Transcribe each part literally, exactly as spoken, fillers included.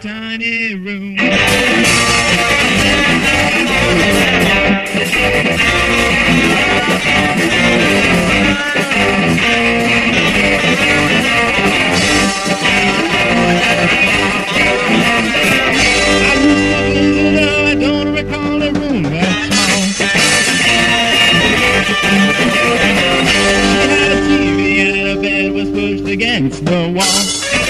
tiny room. I don't recall a room that small. She had a T V and her bed was pushed against the wall.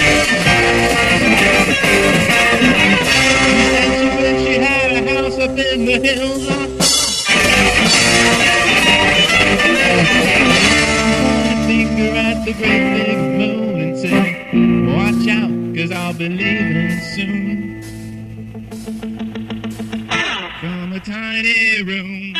She said she wished she had a house up in the hills. I finger at the great big moon and said, watch out, 'cause I'll be leaving soon. From a tiny room.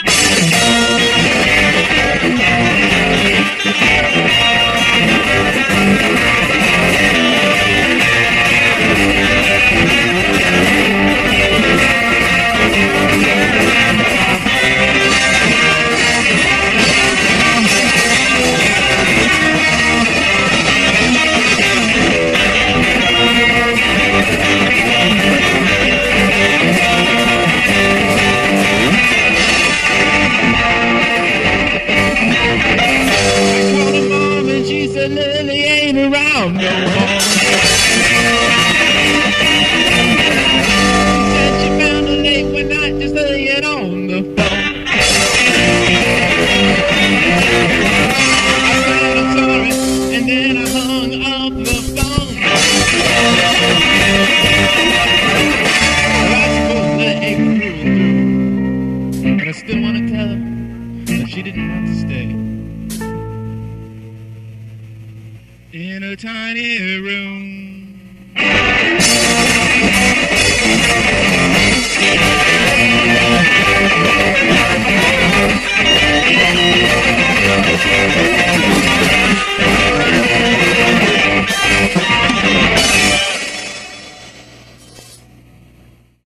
Lily ain't around no more. She said she found her late one night just laying on the floor. I said I'm sorry, and then I hung up the phone. Well, I suppose the egg through and through, but I still want to tell her that she didn't want to stay in a tiny room. Thank you.